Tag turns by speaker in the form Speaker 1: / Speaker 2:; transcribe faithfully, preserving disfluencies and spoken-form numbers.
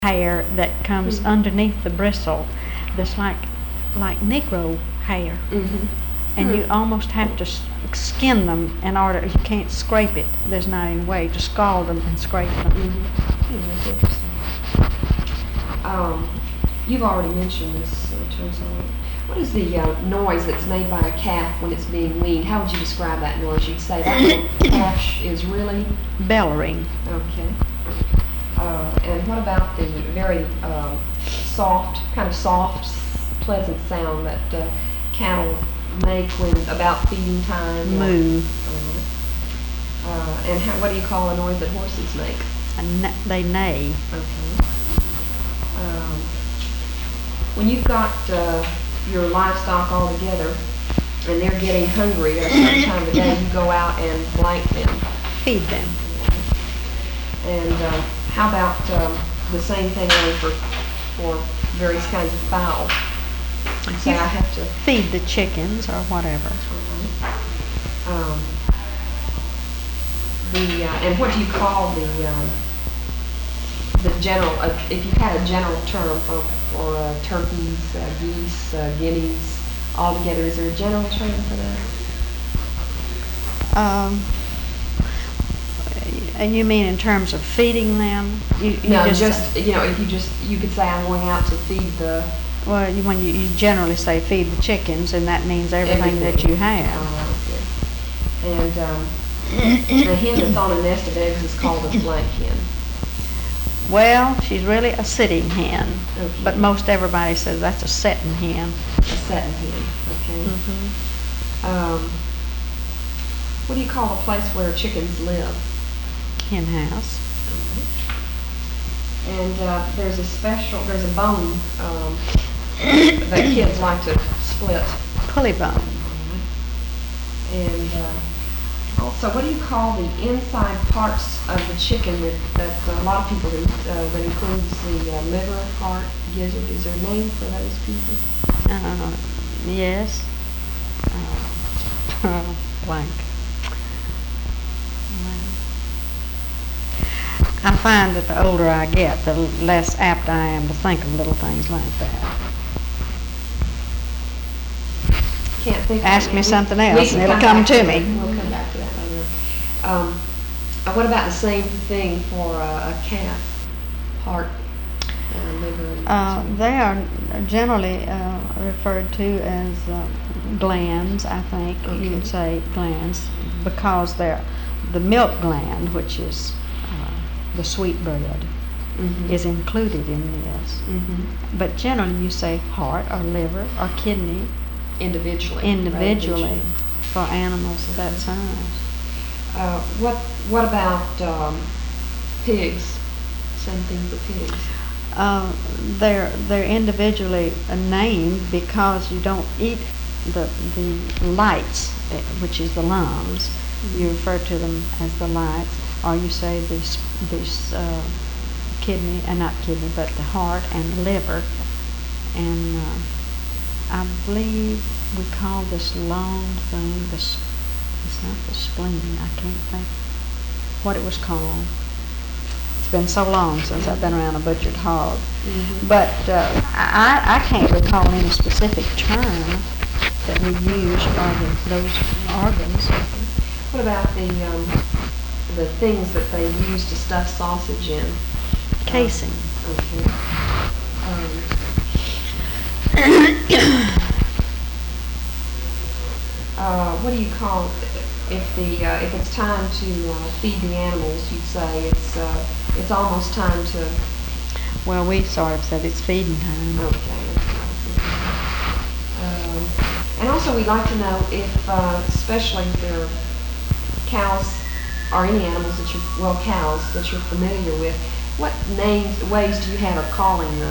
Speaker 1: hair that comes
Speaker 2: Mhm.
Speaker 1: underneath the bristle that's like like Negro hair.
Speaker 2: Mm-hmm.
Speaker 1: And you almost have to s- skin them in order, you can't scrape it. There's not any way to scald them and scrape them.
Speaker 2: Mm-hmm. Hmm, that's interesting. Um, you've already mentioned this, uh, Teresa. What is the uh, noise that's made by a calf when it's being weaned? How would you describe that noise? You'd say that little calf is really
Speaker 1: Bellowing.
Speaker 2: okay. Uh, and what about the very uh, soft, kind of soft, s- pleasant sound that uh, cattle make when about feeding time?
Speaker 1: Moo.
Speaker 2: Uh, and how, what do you call a noise that horses make?
Speaker 1: And n- they neigh.
Speaker 2: Okay. Um, when you've got uh, your livestock all together and they're getting hungry at a certain time of the day, you go out and blank them.
Speaker 1: Feed them.
Speaker 2: And uh, how about um, the same thing only for for various kinds of fowl? You say I have to
Speaker 1: feed the chickens or whatever.
Speaker 2: Uh-huh. Um, the uh, and what do you call the um, the general? Uh, if you had a general term for for uh, turkeys, uh, geese, uh, guineas, all together, is there a general term for that?
Speaker 1: Um, and you mean in terms of feeding them? You, you
Speaker 2: No,
Speaker 1: just,
Speaker 2: just you know, if you just you could say I'm going out to feed the.
Speaker 1: Well, you, when you, you generally say feed the chickens, and that means everything,
Speaker 2: everything.
Speaker 1: that you have.
Speaker 2: Oh, okay. And um, the hen that's on a nest of eggs is called a blank hen.
Speaker 1: Well, she's really a sitting hen,
Speaker 2: Okay.
Speaker 1: but most everybody says that's a setting hen.
Speaker 2: A setting hen. Okay.
Speaker 1: Mm-hmm.
Speaker 2: Um, what do you call the place where chickens live?
Speaker 1: Hen house.
Speaker 2: And uh, there's a special, there's a bone um, that kids like to split.
Speaker 1: Pulley bone.
Speaker 2: And uh, also, what do you call the inside parts of the chicken that, that a lot of people do, uh, that includes the uh, liver, heart, gizzard? Is there a name for those pieces?
Speaker 1: Uh, yes. Uh, blank. I find that the older I get, the less apt I am to think of little things like that.
Speaker 2: Can't think.
Speaker 1: Ask
Speaker 2: of
Speaker 1: me
Speaker 2: it.
Speaker 1: something
Speaker 2: We-
Speaker 1: else
Speaker 2: we
Speaker 1: and
Speaker 2: can
Speaker 1: it'll come
Speaker 2: back
Speaker 1: to
Speaker 2: that.
Speaker 1: me.
Speaker 2: We'll come back to that later. Um, uh, what about the same thing for uh, a calf? Heart, uh, liver. and
Speaker 1: Uh,
Speaker 2: so-
Speaker 1: they are generally uh, referred to as uh, glands, I think you would
Speaker 2: Okay.
Speaker 1: say glands, because they're the milk gland, which is uh, the sweet bread,
Speaker 2: Mhm.
Speaker 1: is included in this.
Speaker 2: Mhm.
Speaker 1: But generally you say heart or liver or kidney
Speaker 2: Individually.
Speaker 1: individually
Speaker 2: rather
Speaker 1: for animals of that size.
Speaker 2: than- Uh, what What about um, pigs? Same thing for pigs.
Speaker 1: Uh, they're they're individually uh, named because you don't eat the the lights, eh, which is the lungs. You refer to them as the lights, or you say this this uh, kidney, and uh, not kidney, but the heart and the liver. And uh, I believe we call this long thing the s- it's not the spleen. I can't think what it was called. It's been so long since I've been around a butchered hog.
Speaker 2: Mhm.
Speaker 1: But uh, I, I can't recall any specific term that we use for the, those organs.
Speaker 2: What about the um, the things that they use to stuff sausage in?
Speaker 1: Casing.
Speaker 2: Okay. Um, uh, what do you call if the uh, if it's time to uh, feed the animals? You'd say it's uh, it's almost time to.
Speaker 1: Well, we sort of said it's feeding time.
Speaker 2: Okay. Um, and also, we'd like to know if, uh, especially if there are cows or any animals that you're well cows that you're familiar with, what names ways do you have of calling them?